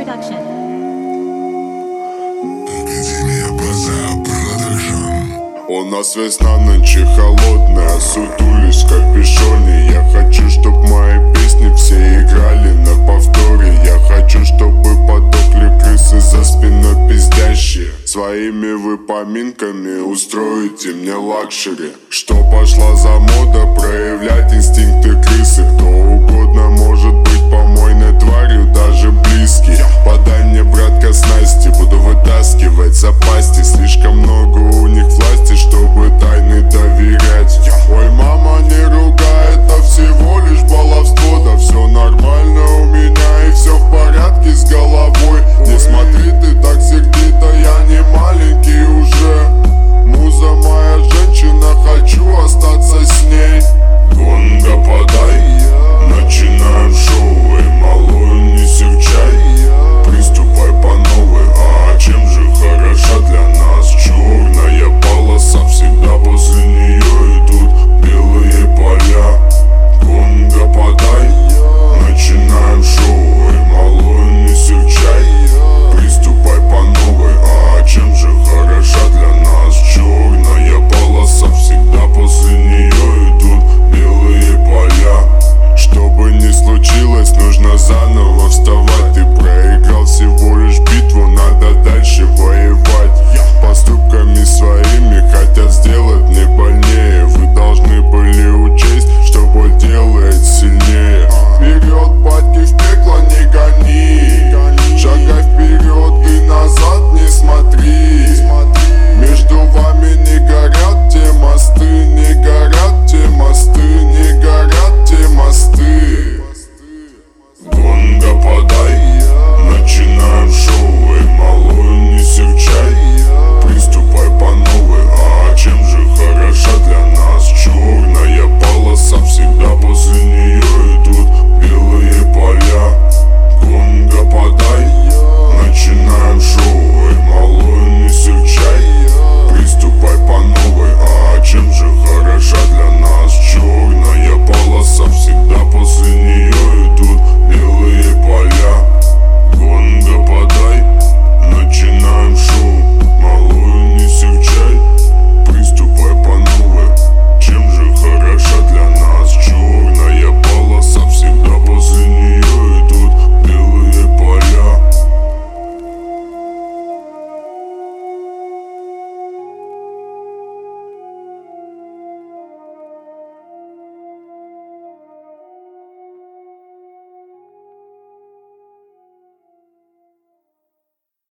Production. У нас весна нынче холодная, сутулись в капюшоне. Я хочу, чтоб мои песни все играли на повторе. Я хочу, чтобы подохли крысы за спиной пиздящие. Своими вы поминками устроите мне лакшери. Что пошла за мода проявлять инстинкты крысы. Кто угодно может быть помойной тварью, даже близкий. Подай мне, братка, снасти, буду вытаскивать за пасти. Слишком много